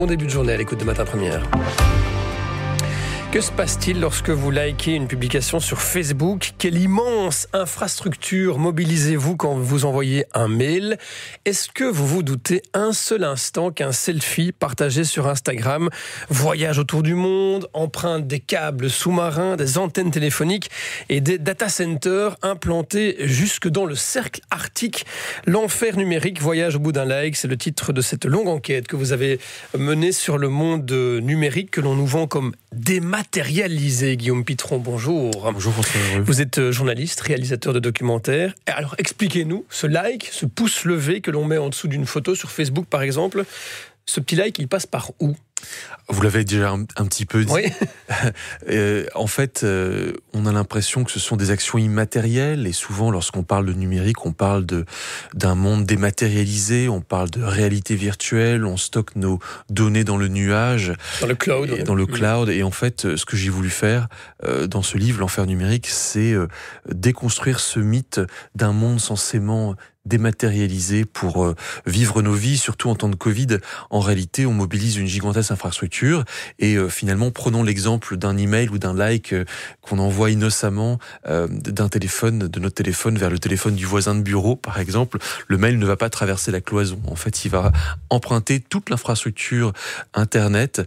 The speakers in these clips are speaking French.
Bon début de journée à l'écoute de Matin Première. Que se passe-t-il lorsque vous likez une publication sur Facebook? Quelle immense infrastructure mobilisez-vous quand vous envoyez un mail? Est-ce que vous vous doutez un seul instant qu'un selfie partagé sur Instagram, voyage autour du monde, emprunte des câbles sous-marins, des antennes téléphoniques et des data centers implantés jusque dans le cercle arctique? L'enfer numérique voyage au bout d'un like, c'est le titre de cette longue enquête que vous avez menée sur le monde numérique que l'on nous vend comme dématérialisé. Guillaume Pitron, bonjour. Bonjour François. Vous êtes journaliste, réalisateur de documentaires. Alors expliquez-nous, ce like, ce pouce levé que l'on met en dessous d'une photo sur Facebook par exemple, ce petit like, il passe par où ? Vous l'avez déjà un petit peu dit. Oui. En fait, on a l'impression que ce sont des actions immatérielles et souvent, lorsqu'on parle de numérique, on parle d'un monde dématérialisé, on parle de réalité virtuelle, on stocke nos données dans le nuage. Dans le cloud. Dans le cloud. Et en fait, ce que j'ai voulu faire dans ce livre, L'Enfer numérique, c'est déconstruire ce mythe d'un monde censément dématérialisé pour vivre nos vies, surtout en temps de Covid. En réalité, on mobilise une gigantesque infrastructure et finalement, prenons l'exemple d'un email ou d'un like qu'on envoie innocemment de notre téléphone vers le téléphone du voisin de bureau, par exemple. Le mail ne va pas traverser la cloison. En fait, il va emprunter toute l'infrastructure Internet.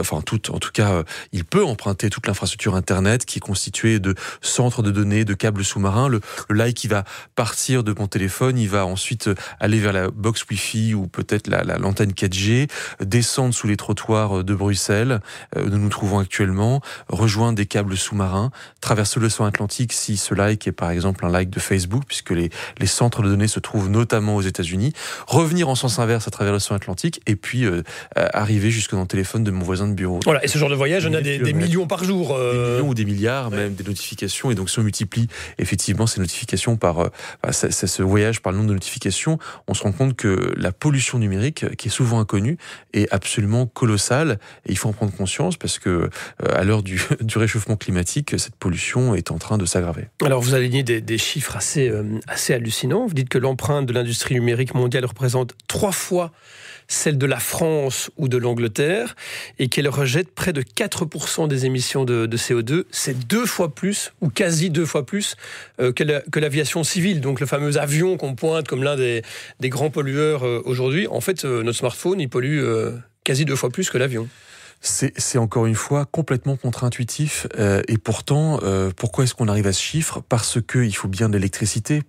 Il peut emprunter toute l'infrastructure Internet qui est constituée de centres de données, de câbles sous-marins. Le like qui va partir de mon téléphone, il va ensuite aller vers la box Wi-Fi ou peut-être l'antenne 4G, descendre sous les trottoirs de Bruxelles, où nous nous trouvons actuellement, rejoindre des câbles sous-marins, traverser l'océan Atlantique si ce like est par exemple un like de Facebook, puisque les centres de données se trouvent notamment aux États-Unis, revenir en sens inverse à travers l'océan Atlantique et puis arriver jusque dans le téléphone de mon voisin de bureau. Voilà, et ce genre de voyage, on a des millions par jour. Des millions ou des milliards, même des notifications. Et donc si on multiplie effectivement ces notifications par ce voyage par le nombre de notifications, on se rend compte que la pollution numérique, qui est souvent inconnue, est absolument colossale. Et il faut en prendre conscience parce que à l'heure du réchauffement climatique, cette pollution est en train de s'aggraver. Alors vous alignez des chiffres assez hallucinants. Vous dites que l'empreinte de l'industrie numérique mondiale représente 3 fois celle de la France ou de l'Angleterre, et qu'elle rejette près de 4% des émissions de CO2. C'est 2 fois plus, ou quasi 2 fois plus, que l'aviation civile. Donc le fameux avion qu'on pointe comme l'un des grands pollueurs aujourd'hui. En fait, notre smartphone, il pollue quasi 2 fois plus que l'avion. C'est encore une fois complètement contre-intuitif et pourtant pourquoi est-ce qu'on arrive à ce chiffre ? Parce que il faut bien de l'électricité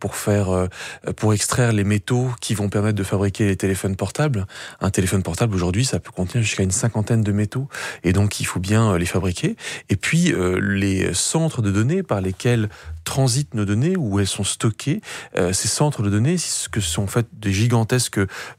pour extraire les métaux qui vont permettre de fabriquer les téléphones portables. Un téléphone portable aujourd'hui, ça peut contenir jusqu'à une 50aine de métaux et donc il faut bien les fabriquer. Et puis les centres de données par lesquels transitent nos données, où elles sont stockées, ces centres de données, ce que sont en fait des gigantesques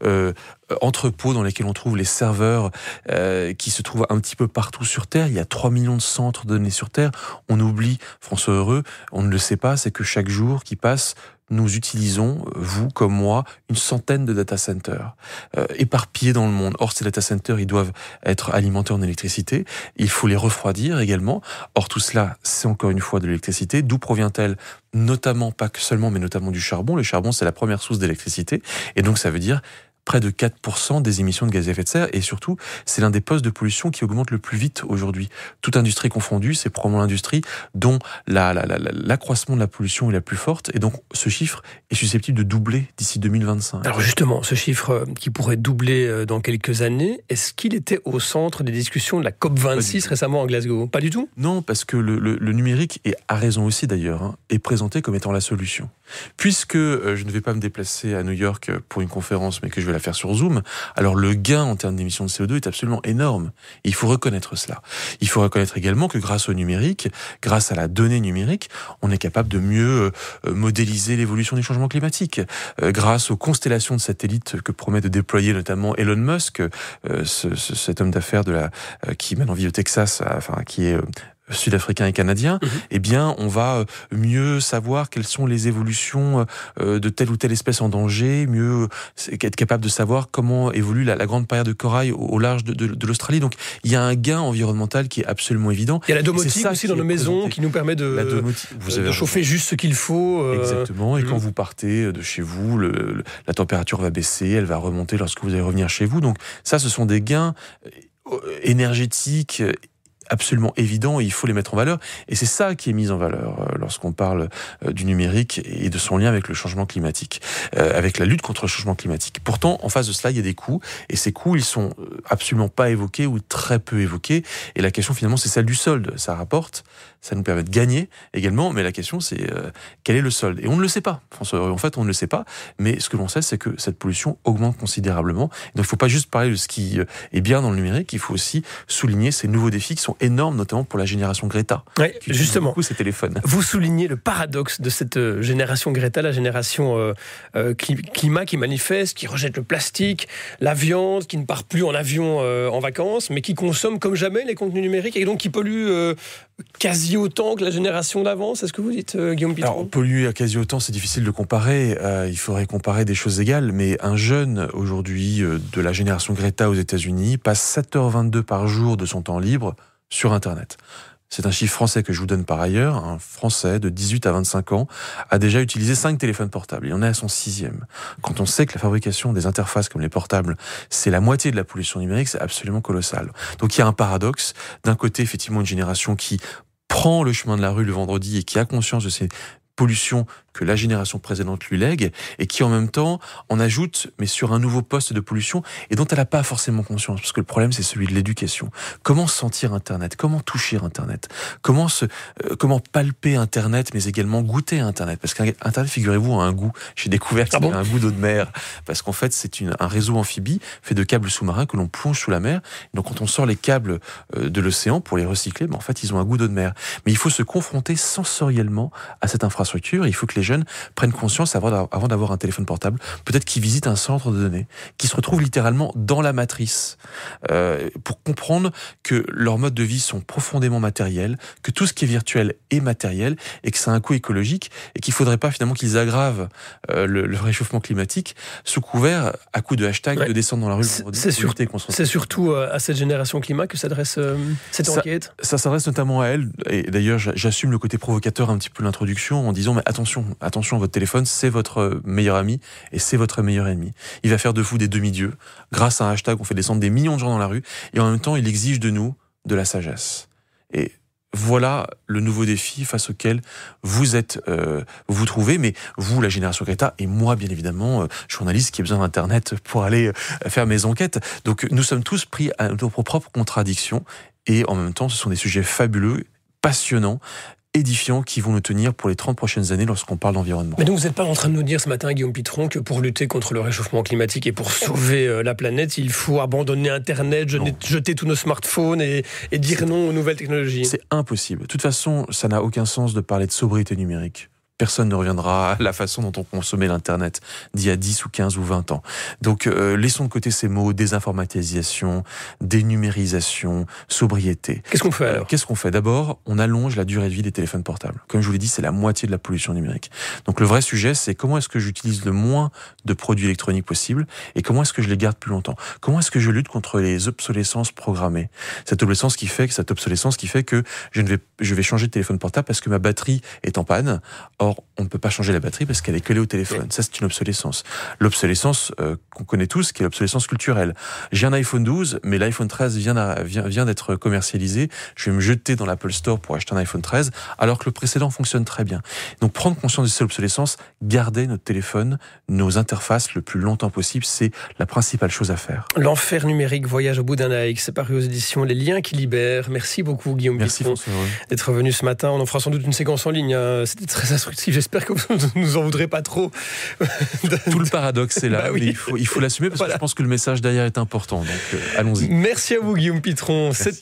entrepôts dans lesquels on trouve les serveurs qui se trouvent un petit peu partout sur Terre. Il y a 3 millions de centres de données sur Terre. On oublie, François Heureux, on ne le sait pas, c'est que chaque jour qui passe, nous utilisons, vous comme moi, une centaine de data centers éparpillés dans le monde. Or, ces data centers, ils doivent être alimentés en électricité. Il faut les refroidir également. Or, tout cela, c'est encore une fois de l'électricité. D'où provient-elle ? Notamment, pas que seulement, mais notamment du charbon. Le charbon, c'est la première source d'électricité. Et donc, ça veut dire près de 4% des émissions de gaz à effet de serre, et surtout, c'est l'un des postes de pollution qui augmente le plus vite aujourd'hui. Toute industrie confondue, c'est probablement l'industrie dont l'accroissement de la pollution est la plus forte, et donc ce chiffre est susceptible de doubler d'ici 2025. Alors justement, ce chiffre qui pourrait doubler dans quelques années, est-ce qu'il était au centre des discussions de la COP26 récemment en Glasgow ? Pas du tout ? Non, parce que le numérique, et à raison aussi d'ailleurs, est présenté comme étant la solution. Puisque je ne vais pas me déplacer à New York pour une conférence, mais que je vais la faire sur Zoom, alors le gain en termes d'émissions de CO2 est absolument énorme. Et il faut reconnaître cela. Il faut reconnaître également que grâce au numérique, grâce à la donnée numérique, on est capable de mieux modéliser l'évolution du changement climatique. Grâce aux constellations de satellites que promet de déployer notamment Elon Musk, cet homme d'affaires qui maintenant vit au Texas, qui est sud-africains et canadiens, eh bien, on va mieux savoir quelles sont les évolutions de telle ou telle espèce en danger, mieux être capable de savoir comment évolue la grande barrière de corail au large de l'Australie. Donc, il y a un gain environnemental qui est absolbement évident. Il y a la domotique aussi dans nos maisons qui nous permet de chauffer juste ce qu'il faut. Exactement. Et quand vous partez de chez vous, la température va baisser, elle va remonter lorsque vous allez revenir chez vous. Donc, ça, ce sont des gains énergétiques absolument évident et il faut les mettre en valeur. Et c'est ça qui est mis en valeur lorsqu'on parle du numérique et de son lien avec le changement climatique, avec la lutte contre le changement climatique. Pourtant, en face de cela, il y a des coûts et ces coûts, ils sont absolument pas évoqués ou très peu évoqués. Et la question, finalement, c'est celle du solde. Ça rapporte, ça nous permet de gagner également, mais la question, c'est quel est le solde ? Et on ne le sait pas. En fait, on ne le sait pas, mais ce que l'on sait, c'est que cette pollution augmente considérablement. Donc, il ne faut pas juste parler de ce qui est bien dans le numérique, il faut aussi souligner ces nouveaux défis qui sont énormes, notamment pour la génération Greta. Oui, justement. Beaucoup ces téléphones. Vous soulignez le paradoxe de cette génération Greta, la génération climat qui manifeste, qui rejette le plastique, la viande, qui ne part plus en avion en vacances, mais qui consomme comme jamais les contenus numériques et donc qui pollue quasi autant que la génération d'avant. C'est ce que vous dites, Guillaume Pitron ? Alors, polluer à quasi autant, c'est difficile de comparer. Il faudrait comparer des choses égales, mais un jeune aujourd'hui de la génération Greta aux États-Unis passe 7h22 par jour de son temps libre sur Internet. C'est un chiffre français que je vous donne par ailleurs. Un Français de 18 à 25 ans a déjà utilisé 5 téléphones portables. Il en est à son 6e. Quand on sait que la fabrication des interfaces comme les portables, c'est la moitié de la pollution numérique, c'est absolument colossal. Donc il y a un paradoxe. D'un côté, effectivement, une génération qui prend le chemin de la rue le vendredi et qui a conscience de ces pollution que la génération précédente lui lègue et qui en même temps en ajoute mais sur un nouveau poste de pollution et dont elle n'a pas forcément conscience parce que le problème c'est celui de l'éducation. Comment sentir Internet ? Comment toucher Internet ? Comment palper Internet mais également goûter Internet ? Parce qu'Internet, figurez-vous, a un goût. J'ai découvert qu'il a un goût d'eau de mer parce qu'en fait c'est un réseau amphibie fait de câbles sous-marins que l'on plonge sous la mer. Donc quand on sort les câbles de l'océan pour les recycler, en fait ils ont un goût d'eau de mer. Mais il faut se confronter sensoriellement à cette infrastructure. Il faut que les jeunes prennent conscience avant d'avoir un téléphone portable, peut-être qu'ils visitent un centre de données, qui se retrouvent littéralement dans la matrice, pour comprendre que leurs modes de vie sont profondément matériels, que tout ce qui est virtuel est matériel, et que ça a un coût écologique, et qu'il ne faudrait pas finalement qu'ils aggravent le réchauffement climatique sous couvert, à coup de hashtag, de descendre dans la rue. C'est surtout à cette génération climat que s'adresse cette enquête. Ça s'adresse notamment à elle, et d'ailleurs j'assume le côté provocateur un petit peu de l'introduction, en disant mais attention, votre téléphone c'est votre meilleur ami et c'est votre meilleur ennemi. Il va faire de vous des demi-dieux. Grâce à un hashtag, on fait descendre des millions de gens dans la rue et en même temps il exige de nous de la sagesse. Et voilà le nouveau défi face auquel vous vous trouvez, mais vous, la génération Greta, et moi, bien évidemment, journaliste qui a besoin d'Internet pour aller faire mes enquêtes. Donc nous sommes tous pris à nos propres contradictions et en même temps ce sont des sujets fabuleux, passionnants, édifiants qui vont nous tenir pour les 30 prochaines années lorsqu'on parle d'environnement. Mais donc vous n'êtes pas en train de nous dire ce matin, Guillaume Pitron, que pour lutter contre le réchauffement climatique et pour sauver la planète, il faut abandonner Internet, jeter tous nos smartphones et dire non aux nouvelles technologies. C'est impossible. De toute façon, ça n'a aucun sens de parler de sobriété numérique. Personne ne reviendra à la façon dont on consommait l'Internet d'il y a 10 ou 15 ou 20 ans. Donc, laissons de côté ces mots, désinformatisation, dénumérisation, sobriété. Qu'est-ce qu'on fait alors ? Qu'est-ce qu'on fait ? D'abord, on allonge la durée de vie des téléphones portables. Comme je vous l'ai dit, c'est la moitié de la pollution numérique. Donc, le vrai sujet, c'est comment est-ce que j'utilise le moins de produits électroniques possible et comment est-ce que je les garde plus longtemps ? Comment est-ce que je lutte contre les obsolescences programmées ? Cette obsolescence qui fait que je vais changer de téléphone portable parce que ma batterie est en panne. Or, on ne peut pas changer la batterie parce qu'elle est collée au téléphone. Ça, c'est une obsolescence. L'obsolescence qu'on connaît tous, qui est l'obsolescence culturelle. J'ai un iPhone 12, mais l'iPhone 13 vient d'être commercialisé. Je vais me jeter dans l'Apple Store pour acheter un iPhone 13, alors que le précédent fonctionne très bien. Donc, prendre conscience de cette obsolescence, garder notre téléphone, nos interfaces le plus longtemps possible, c'est la principale chose à faire. L'enfer numérique, voyage au bout d'un œil, c'est paru aux éditions Les Liens qui libèrent. Merci beaucoup, Guillaume Pitron, d'être venu ce matin. On en fera sans doute une séquence en ligne. C'était très instructif. J'espère que vous ne nous en voudrez pas trop. Tout le paradoxe est là, mais il faut l'assumer parce que je pense que le message derrière est important. Donc allons-y. Merci à vous, Guillaume Pitron.